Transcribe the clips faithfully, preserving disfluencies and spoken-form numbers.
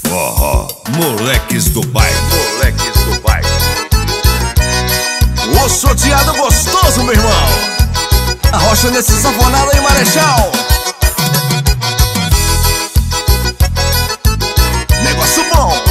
Forró, moleques do bairro. Moleques do bairro. Ô sorteado gostoso, meu irmão. Arrocha nesse sanfonado aí, Marechal. Negócio bom.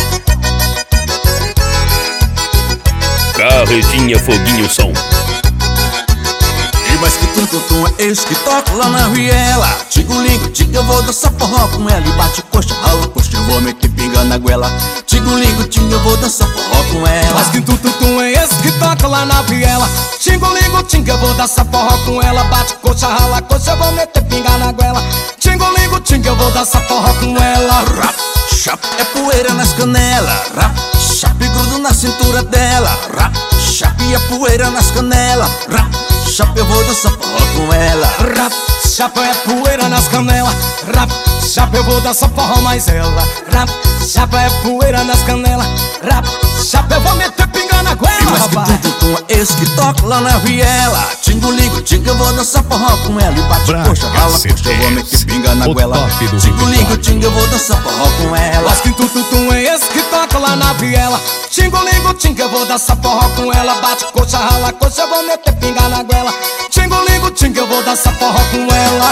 Carretinha, foguinho, som. E mais que tum tum tum é esse que toca lá na viela. Tigo-ligo, tiga, eu vou dançar forró com ela. E bate coxa, rala coxa, eu vou meter pinga na goela. Tigo-ligo, tiga, eu vou dançar forró com ela. Mas que tum tum tum é esse que toca lá na viela. Tingo-ligo, tinga, eu vou dançar forró com ela. Bate coxa, rala coxa, eu vou meter pinga na goela. Tingo-ligo, tinga, eu vou dançar forró com ela. Rap, chap, é poeira nas canelas. Rap, chap, grudo na cintura dela. Rap, chap, é poeira nas canelas. Rap, chap, eu vou dançar forró com ela. Rap, chapa é poeira nas canelas. Rap, chapa eu vou dançar forró mais ela. Rap, chapa é poeira nas canelas. Rap, chapa eu vou meter pinga na goela. E mais que tum tum tum é esse que toca lá na viela. Tingo-ligo, tinga, eu vou dançar forró com ela. E bate Braga coxa, rala coxa, eu vou meter pinga na o goela. top do Tingo-ligo, Rio tinga, eu vou dançar forró com ela. Mas que tum tum tum é esse que toca lá na viela. Tingo-ligo, tinga, eu vou dançar forró com ela. Bate coxa, rala coxa, eu vou meter pinga na goela. Tingo-ligo, tinga, eu vou dançar forró com ela.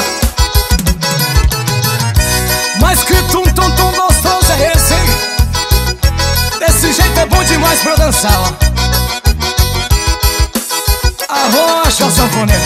Mas que tum tum tum gostoso é esse, hein? Desse jeito é bom demais pra dançar, ó. Arrocha, sanfoneiro.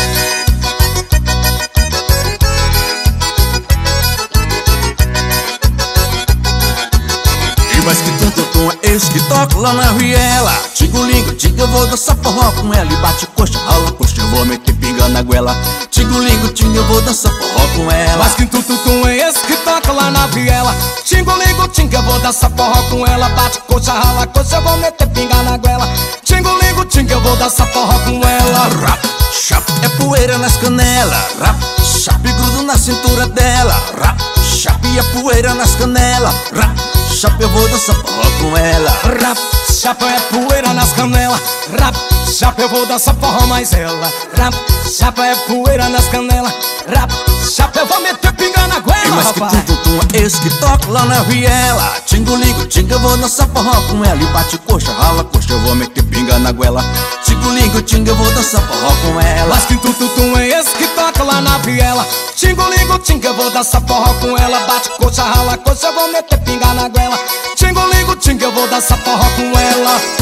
E mais que tum tum tum é esse que toca lá na viela. Tigo-ligo, tiga, eu vou dançar forró com ela. E bate coxa, rala coxa, eu vou meter pinga na goela. Tigo-ligo, tinga, eu vou dançar forró com ela. Mas que tum tum tum é esse que toca lá na viela. Tingo-ligo, tinga, eu vou dançar forró com ela. Bate coxa, rala coxa, eu vou meter pinga na goela. Tingo-ligo, tinga, eu vou dançar forró com ela. Rap, chap, é poeira nas canelas. Rap, chap, grudo na cintura dela. Rap, chap, é poeira nas canelas. Rap, chap, eu vou dançar forró com ela. Rap, chapa é poeira nas canelas. Rap, chapa eu vou dançar forró mais ela. Rap, chapa é poeira nas canelas. Rap, chapa eu vou meter pinga na E goela, mais que tum rapaz. tum tum é esse que toca lá na viela. Tingo-ligo, tinga, eu vou dançar forró com ela. E bate coxa, rala coxa, eu vou meter pinga na goela. Tingo-ligo, tinga, eu vou dançar forró com ela. Mas que tum tum tum é esse que toca lá na viela. Tingo-ligo, tinga, eu vou dançar forró com ela. Bate coxa, rala coxa, eu vou meter pinga na goela. Tingo-ligo, tinga, eu vou dançar forró com ela.